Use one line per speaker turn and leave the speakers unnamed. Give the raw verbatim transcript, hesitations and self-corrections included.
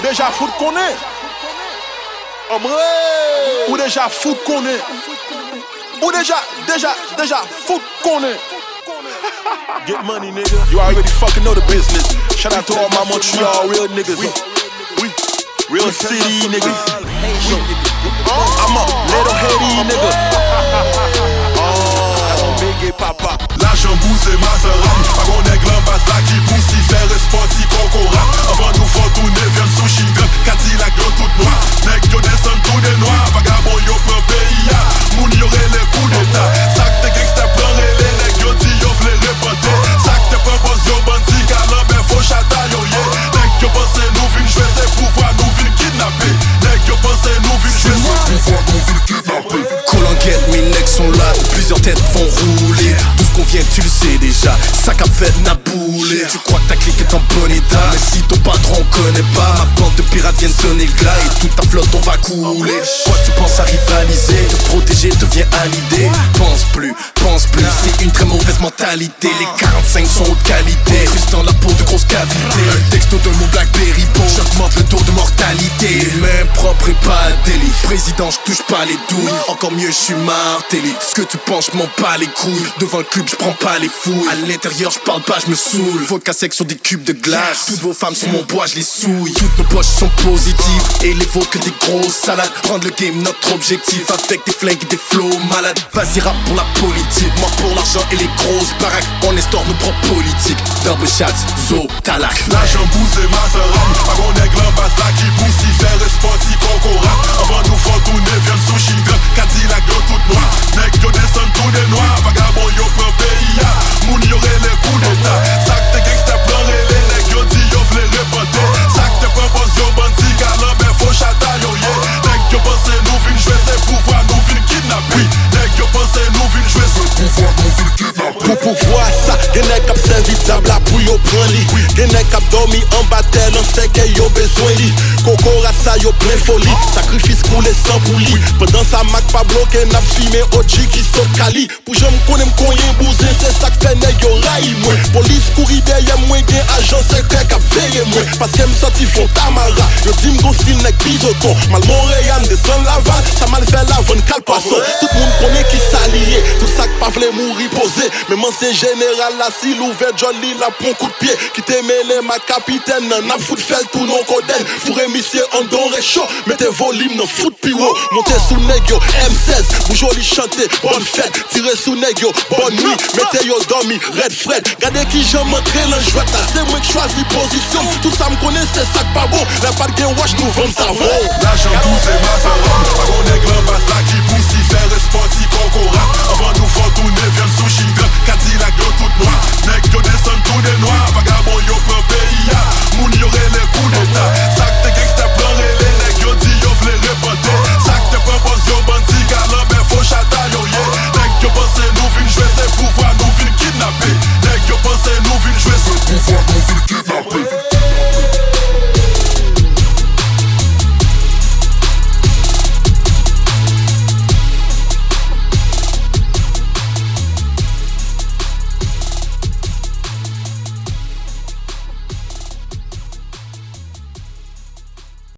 déjà fout qu'on est. Ou déjà fout qu'on est. Ou déjà, déjà, déjà fout qu'on est. Get money, nigga. You already fucking know the business. Shout out to all my Montreal real niggas. We, we, real city niggas. I'm a little Haiti nigga. Oh, big papa.
La jambouse et Maserati. Pas qu'on est gland basta qui pousse, il fait responsi concora. Avant nous faut tourner, viens sous Shingan. Cadillac yo tout noir. Nèg yo descend tout des noirs. Vagabond yo prend pays ya. Moun yo les coups d'état. Sac de gangsta prend relais. Nèg yo dit yo vle reporter. Sac de propose yo bandi. Galant mais faut chata yo ye. Nèg yo pense nous vin jouer ses pouvoirs. Nous vin kidnapper. Nèg yo pense nous vin jouer ses pouvoirs. Nous vin kidnapper.
Colonguette, mes necks sont là. Plusieurs têtes vont rouler. Tout ce qu'on vient tu le sais déjà. Sac à fait n'a boulé. Tu crois que ta clique est en bon état, mais si ton patron connaît pas, ma bande de pirates vient sonner le glas. Et toute ta flotte on va couler. Quoi tu penses à rivaliser, te protéger devient à l'idée. Pense plus, pense plus, c'est une très mauvaise mentalité. Les quarante-cinq sont haute qualité, juste dans la peau de grosse cavité. Un texto de mon Blackberry Bo, j'augmente le taux de mortalité. Les mains propres et pas délit. Président je touche pas les douilles. Encore mieux je suis martelé. Ce que tu penses je m'en bats les couilles. Devant le club je prends pas les fouilles. À l'intérieur je parle pas je me saoule. Vodka sec sur des cubes de glace. Toutes vos femmes sont mon bois je les souille. Toutes nos poches sont positives et les vôtres que des grosses salades. Rendre le game notre objectif avec des flingues et des flows malades. Vas-y rap pour la politique, moi pour l'argent et les grosses baraques. On instaure nos propres politiques. Double shots, zo, talac.
La jambouse et Maserati. Pas qu'on est gland basta qui pousse, il fait responsi concora. Avant nous faut tourner, viens sous Shingan. Cadillac yo tout noir. Nèg yo descend tout des noirs. Vagabond yo prend pays ya. Moun yo les coups d'état. Sac de gangsta prend relais. Nèg yo dit yo vle reporter. Sac de propose yo bandi. Galant mais faut chata yo ye. Nèg yo pense nous vin jouer ses pouvoirs. Nous vin kidnapper. Nèg yo pense nous vin jouer ses pouvoirs. Nous vin kidnapper.
Pour pouvoir ça, gen nèg k'ap servi diable la pou yo pran li. Gen nèg k'ap dormi en batel, on sait que yo besoin li. Kokora ça yo plein folie, sacrifice coulé sans pour li. Pendant ça Mac pas bloqué, n'a filmé O G qui saute Cali. Pour j'aime connaît m'konyen bouzin, c'est ça que fait nèg yo raille moi. Police couri derrière moi, gen agent secret k'ap veille moi. Parce que m'sorti font Tamara, yo di m'gon style nèg bizoton. Mal Montréal descend Laval, ça mal fait la vente calpasson. Tout le monde connaît qui s'allier, tout ça que pas vle mourir posé. Même ancien général la s'il ouvert joli la pon coup de pied. Qui te mêlé ma capitaine, n'a fout fait tout non coden. Fourré monsieur en don réchaud, mettez volume non fout piro. Montez sous nèg yo M seize, vous joli chanter, bonne fête. Tirez sous nèg yo, bonne nuit, mettez yo dormi, Red Fred. Gardez qui j'aime entrer dans jouette, c'est moi qui choisis position. Tout ça me connaît, c'est ça que pas bon. La pas de gain wash nous vend savon.
La jambouse et Maserati. Pas qu'on est gland basta qui pousse, il fait responsi concora. Avant nous faut tourner, viens sous Shingan. Cadillac